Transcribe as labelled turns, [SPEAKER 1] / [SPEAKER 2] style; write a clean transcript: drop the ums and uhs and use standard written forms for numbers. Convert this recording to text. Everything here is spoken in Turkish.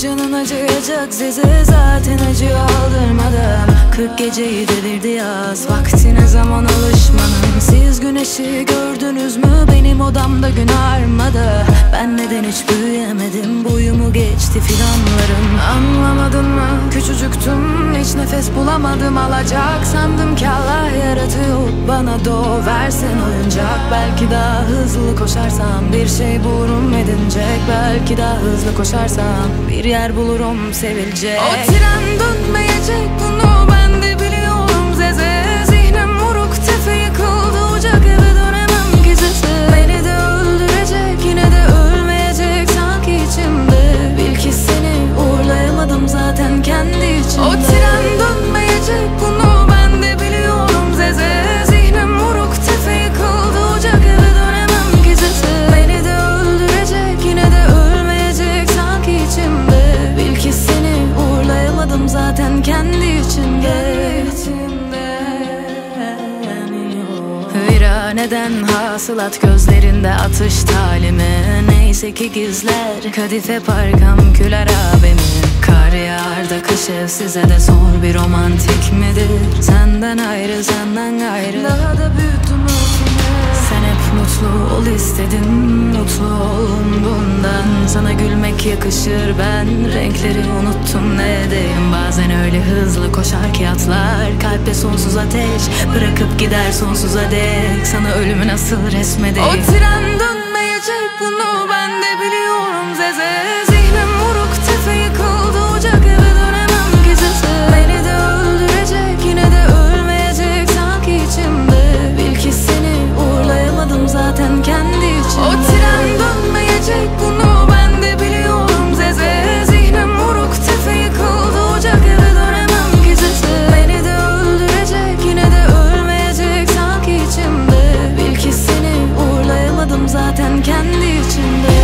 [SPEAKER 1] canın acıyacak size, zaten acıyor aldırmadım. 40 geceyi devirdi yaz, vakti ne zaman alışmanın. Siz güneşi gördünüz mü, benim odamda gün armadı. Ben neden hiç büyüyemedim, boyumu geçti fidanlarım. Anlamadın mı, küçücüktüm, hiç nefes bulamadım. Alacak sandım ki Allah yaratıyor bana, doğ versen oyuncak. Belki daha hızlı koşarsam bir şey bulurum edinecek. Belki daha hızlı koşarsam bir yer bulurum sevilecek. O tren dönmeyecek, bunu ben de biliyorum Zeze. Zihnim vuruk, tefe yıkıldı, ocak eve dönemem gizlisi. Beni de öldürecek, yine de ölmeyecek sanki içimde. Bil ki seni uğurlayamadım zaten kendi içimde. O tren dönmeyecek, bunu ben de biliyorum Zeze. Zihnim vuruk, tefe yıkıldı, ocak eve dönemem gizlisi. Beni de öldürecek, yine de ölmeyecek sanki içimde. Bil ki seni uğurlayamadım zaten kendi içimde. Viraneden hasılat, gözlerinde atış talimi. Neyse ki gizler kadife parkam küler abimi. Kar yağar da kış ev size de zor bir romantik midir? Senden ayrı, senden gayrı daha da büyüttüm öfkemi. Sen hep mutlu ol istedin, mutlu ol bundan. Sana gülmek yakışır, ben renkleri unuttum ne edeyim. Bazen öyle hızlı koşar ki atlar, kalpte sonsuz ateş bırakıp gider sonsuza dek. Sana ölümü nasıl resmedeyim. O tren dönmeyecek, bunu ben de biliyorum Zeze. Zihnim vuruk, tefe yıkıldı, ocak eve dönemem gizlisi. Beni de öldürecek, yine de ölmeyecek sanki içimde. Bil ki seni uğurlayamadım zaten kendi içimde. O tren dönmeyecek, bunu ben de biliyorum Zeze. Zihnim vuruk, tefe yıkıldı, ocak eve dönemem gizlisi. Beni de öldürecek, yine de ölmeyecek sanki içimde. Bil ki seni uğurlayamadım zaten kendi içimde.